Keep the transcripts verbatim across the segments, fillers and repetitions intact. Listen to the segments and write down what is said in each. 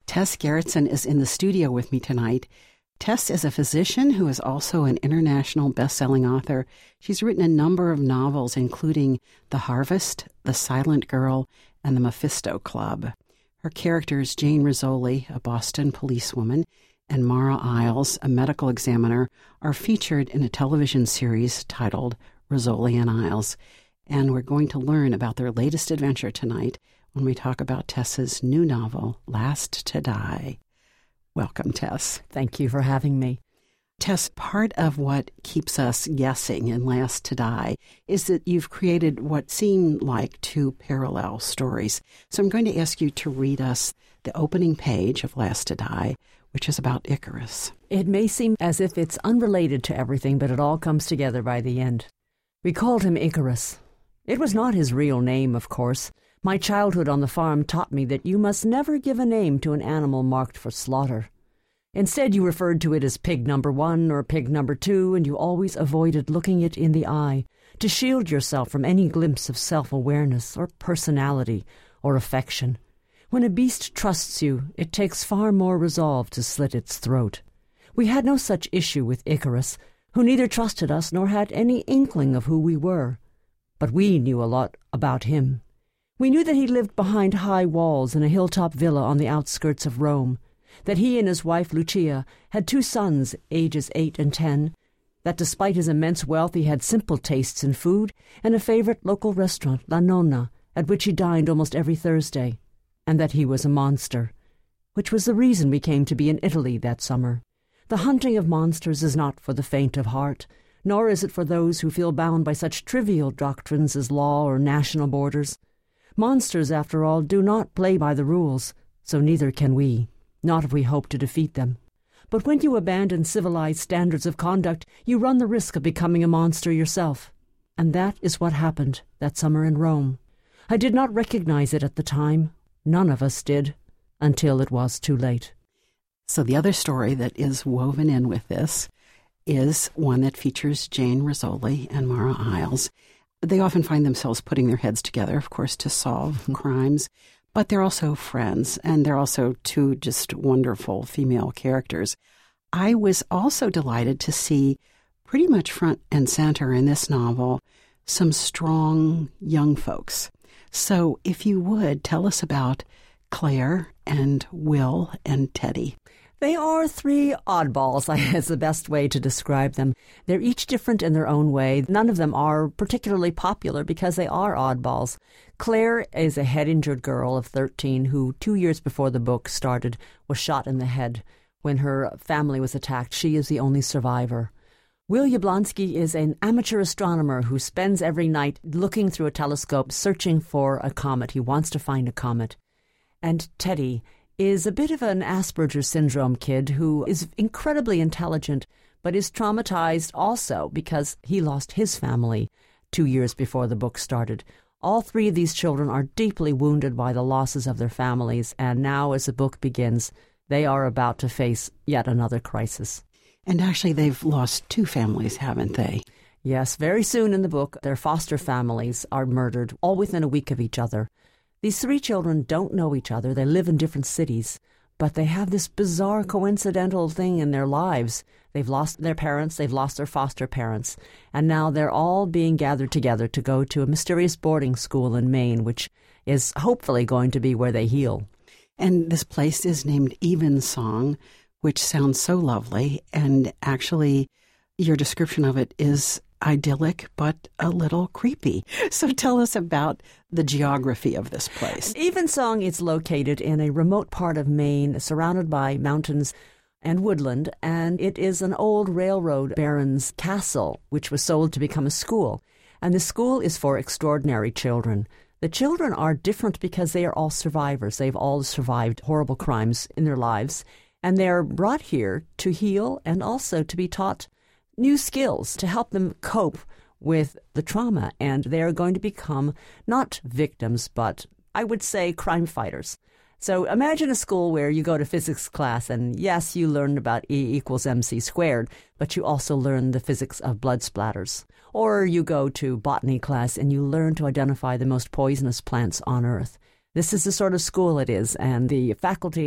Tess Gerritsen is in the studio with me tonight. Tess is a physician who is also an international best-selling author. She's written a number of novels, including The Harvest, The Silent Girl, and The Mephisto Club. Her characters, Jane Rizzoli, a Boston policewoman, and Mara Isles, a medical examiner, are featured in a television series titled Rizzoli and Isles. And we're going to learn about their latest adventure tonight when we talk about Tess's new novel, Last to Die. Welcome, Tess. Thank you for having me. Tess, part of what keeps us guessing in Last to Die is that you've created what seem like two parallel stories. So I'm going to ask you to read us the opening page of Last to Die, which is about Icarus. It may seem as if it's unrelated to everything, but it all comes together by the end. We called him Icarus. It was not his real name, of course. My childhood on the farm taught me that you must never give a name to an animal marked for slaughter. Instead, you referred to it as pig number one or pig number two, and you always avoided looking it in the eye to shield yourself from any glimpse of self-awareness or personality or affection. When a beast trusts you, it takes far more resolve to slit its throat. We had no such issue with Icarus, who neither trusted us nor had any inkling of who we were. But we knew a lot about him. We knew that he lived behind high walls in a hilltop villa on the outskirts of Rome, that he and his wife Lucia had two sons, ages eight and ten, that despite his immense wealth he had simple tastes in food and a favorite local restaurant, La Nonna, at which he dined almost every Thursday, and that he was a monster, which was the reason we came to be in Italy that summer. The hunting of monsters is not for the faint of heart, nor is it for those who feel bound by such trivial doctrines as law or national borders. Monsters, after all, do not play by the rules, so neither can we, not if we hope to defeat them. But when you abandon civilized standards of conduct, you run the risk of becoming a monster yourself. And that is what happened that summer in Rome. I did not recognize it at the time. None of us did, until it was too late. So the other story that is woven in with this is one that features Jane Rizzoli and Mara Isles. They often find themselves putting their heads together, of course, to solve crimes, but they're also friends, and they're also two just wonderful female characters. I was also delighted to see pretty much front and center in this novel some strong young folks. So if you would, tell us about Claire and Will and Teddy. They are three oddballs, is the best way to describe them. They're each different in their own way. None of them are particularly popular because they are oddballs. Claire is a head-injured girl of thirteen who, two years before the book started, was shot in the head. When her family was attacked, she is the only survivor. Will Yablonsky is an amateur astronomer who spends every night looking through a telescope searching for a comet. He wants to find a comet. And Teddy is a bit of an Asperger syndrome kid who is incredibly intelligent, but is traumatized also because he lost his family two years before the book started. All three of these children are deeply wounded by the losses of their families, and now as the book begins, they are about to face yet another crisis. And actually, they've lost two families, haven't they? Yes, very soon in the book, their foster families are murdered, all within a week of each other. These three children don't know each other. They live in different cities, but they have this bizarre coincidental thing in their lives. They've lost their parents, they've lost their foster parents, and now they're all being gathered together to go to a mysterious boarding school in Maine, which is hopefully going to be where they heal. And this place is named Evensong, which sounds so lovely, and actually your description of it is idyllic, but a little creepy. So tell us about the geography of this place. Evensong is located in a remote part of Maine, surrounded by mountains and woodland, and it is an old railroad baron's castle, which was sold to become a school. And the school is for extraordinary children. The children are different because they are all survivors. They've all survived horrible crimes in their lives, and they're brought here to heal and also to be taught new skills to help them cope with the trauma, and they're going to become not victims, but I would say crime fighters. So imagine a school where you go to physics class and yes, you learn about E equals mc squared, but you also learn the physics of blood splatters. Or you go to botany class and you learn to identify the most poisonous plants on Earth. This is the sort of school it is, and the faculty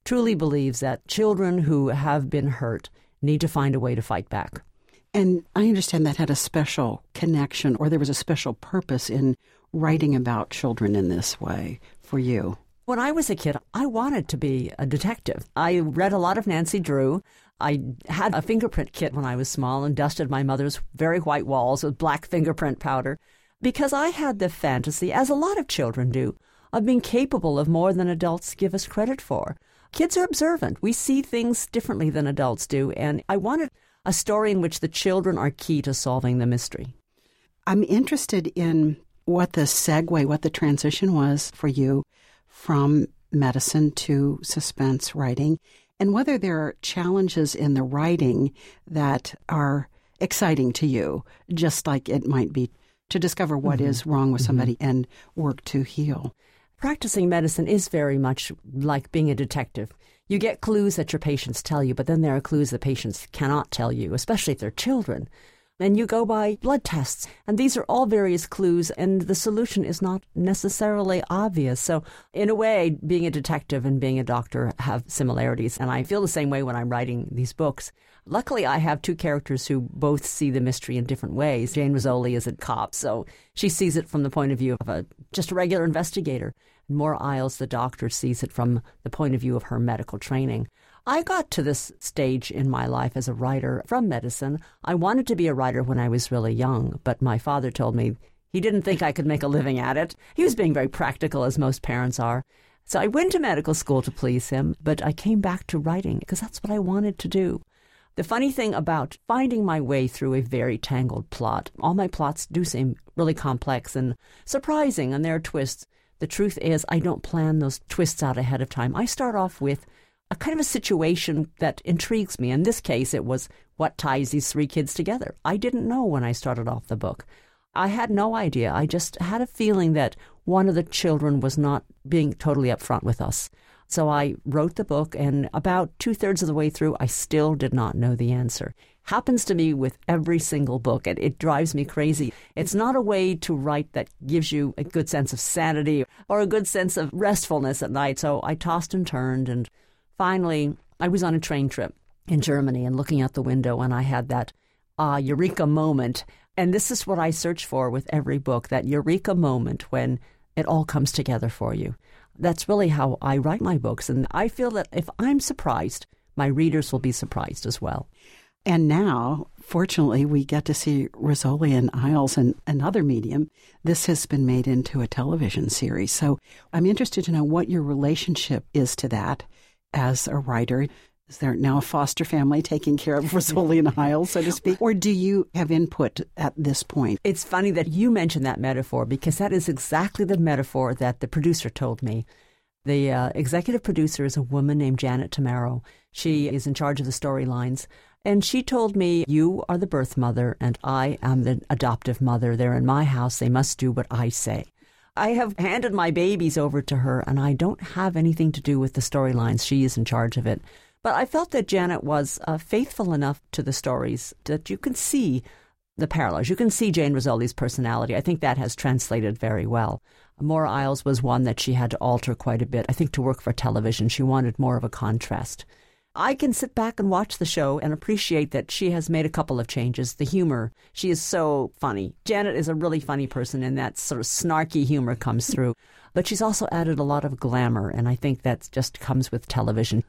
truly believes that children who have been hurt need to find a way to fight back. And I understand that had a special connection, or there was a special purpose in writing about children in this way for you. When I was a kid, I wanted to be a detective. I read a lot of Nancy Drew. I had a fingerprint kit when I was small and dusted my mother's very white walls with black fingerprint powder because I had the fantasy, as a lot of children do, of being capable of more than adults give us credit for. Kids are observant. We see things differently than adults do, and I wanted a story in which the children are key to solving the mystery. I'm interested in what the segue, what the transition was for you from medicine to suspense writing, and whether there are challenges in the writing that are exciting to you, just like it might be to discover what mm-hmm. is wrong with somebody mm-hmm. and work to heal. Practicing medicine is very much like being a detective. You get clues that your patients tell you, but then there are clues that patients cannot tell you, especially if they're children. And you go by blood tests, and these are all various clues, and the solution is not necessarily obvious. So in a way, being a detective and being a doctor have similarities, and I feel the same way when I'm writing these books. Luckily, I have two characters who both see the mystery in different ways. Jane Rizzoli is a cop, so she sees it from the point of view of a just a regular investigator. Maura Isles, the doctor, sees it from the point of view of her medical training. I got to this stage in my life as a writer from medicine. I wanted to be a writer when I was really young, but my father told me he didn't think I could make a living at it. He was being very practical, as most parents are. So I went to medical school to please him, but I came back to writing because that's what I wanted to do. The funny thing about finding my way through a very tangled plot, all my plots do seem really complex and surprising, and there are twists. The truth is I don't plan those twists out ahead of time. I start off with a kind of a situation that intrigues me. In this case, it was what ties these three kids together. I didn't know when I started off the book. I had no idea. I just had a feeling that one of the children was not being totally upfront with us. So I wrote the book, and about two-thirds of the way through, I still did not know the answer. Happens to me with every single book, and it drives me crazy. It's not a way to write that gives you a good sense of sanity or a good sense of restfulness at night. So I tossed and turned, and finally, I was on a train trip in Germany and looking out the window, and I had that uh, eureka moment. And this is what I search for with every book, that eureka moment when it all comes together for you. That's really how I write my books, and I feel that if I'm surprised, my readers will be surprised as well. And now, fortunately, we get to see Rizzoli and Isles in another medium. This has been made into a television series. So I'm interested to know what your relationship is to that as a writer. Is there now a foster family taking care of Rizzoli and Isles, so to speak? Or do you have input at this point? It's funny that you mentioned that metaphor, because that is exactly the metaphor that the producer told me. The uh, executive producer is a woman named Janet Tamaro. She is in charge of the storylines. And she told me, you are the birth mother and I am the adoptive mother. They're in my house. They must do what I say. I have handed my babies over to her, and I don't have anything to do with the storylines. She is in charge of it. But I felt that Janet was uh, faithful enough to the stories that you can see the parallels. You can see Jane Rizzoli's personality. I think that has translated very well. Maura Isles was one that she had to alter quite a bit. I think to work for television, she wanted more of a contrast. I can sit back and watch the show and appreciate that she has made a couple of changes. The humor, she is so funny. Janet is a really funny person, and that sort of snarky humor comes through. But she's also added a lot of glamour, and I think that just comes with television.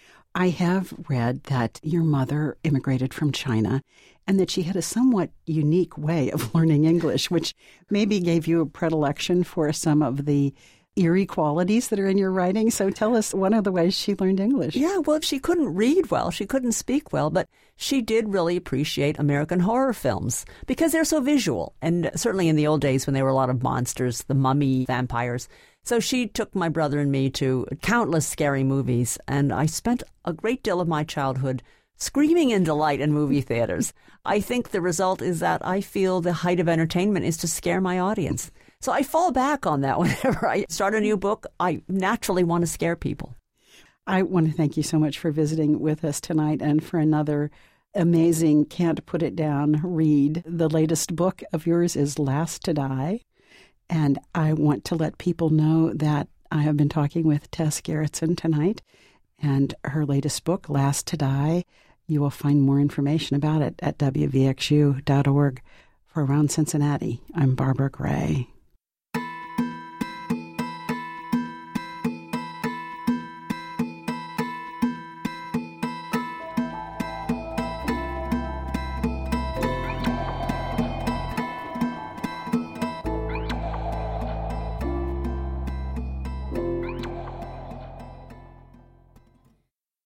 I have read that your mother immigrated from China and that she had a somewhat unique way of learning English, which maybe gave you a predilection for some of the eerie qualities that are in your writing. So tell us one of the ways she learned English. Yeah, well, she couldn't read well. She couldn't speak well, but she did really appreciate American horror films because they're so visual. And certainly in the old days when there were a lot of monsters, the mummy, vampires. So she took my brother and me to countless scary movies, and I spent a great deal of my childhood screaming in delight in movie theaters. I think the result is that I feel the height of entertainment is to scare my audience. So I fall back on that whenever I start a new book. I naturally want to scare people. I want to thank you so much for visiting with us tonight and for another amazing, can't put it down read. The latest book of yours is Last to Die. And I want to let people know that I have been talking with Tess Gerritsen tonight, And her latest book, Last to Die, you will find more information about it at W V X U dot org. For Around Cincinnati, I'm Barbara Gray.